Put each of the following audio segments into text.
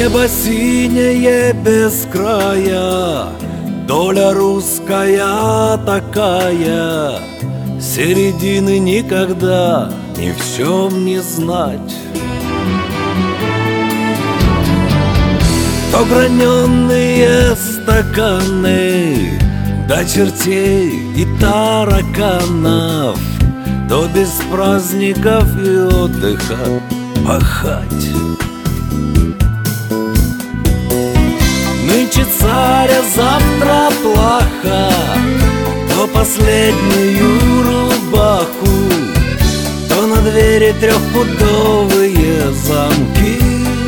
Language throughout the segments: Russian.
Небо синее без края, доля русская такая, середины никогда ни в чем не знать. То граненые стаканы до чертей и тараканов, то без праздников и отдыха пахать. Нынче царя, завтра плаха, то последнюю рубаху, то на двери трехпудовые замки.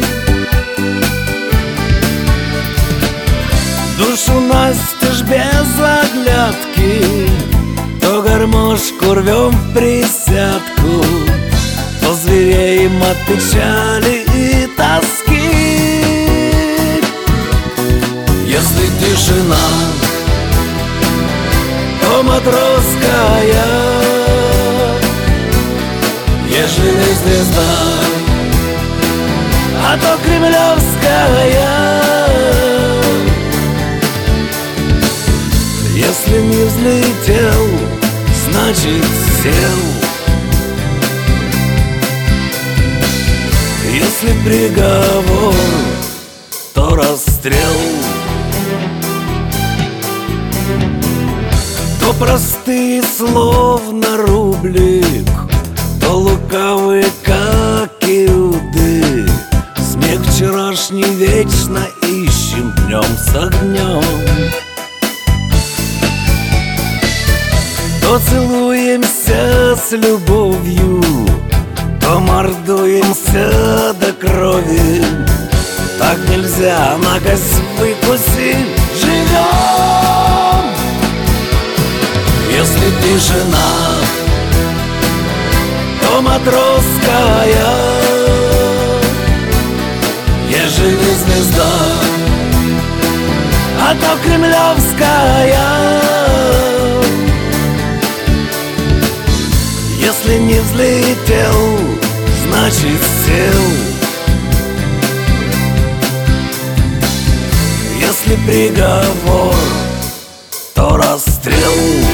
Душу настежь без оглядки, то гармошку рвем в присядку, то звереем от печали и тоски. Если тишина, то матросская, ежели звезда, а то кремлевская. Если не взлетел, значит сел. Если приговор, то расстрел. То простые словно рублик, то лукавые, как Иуды. Смех вчерашний вечно ищем днем с огнем. То целуемся с любовью, то мордуемся до крови. Так нельзя, на кость выкусить живем. Если тишина, то матросская, ежели звезда, а то кремлевская. Если не взлетел, значит сел. Если приговор, то расстрел.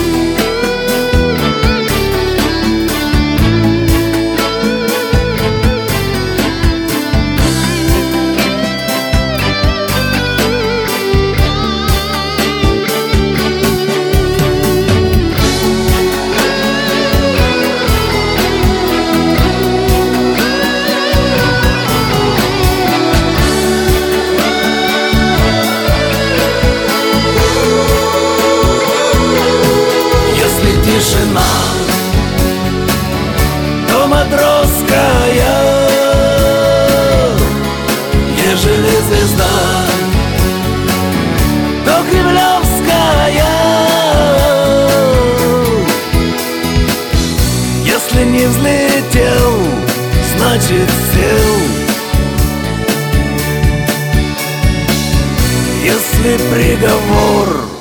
Тишина, то матросская, ежели звезда, то кремлевская. Если не взлетел, значит сел. Если приговор,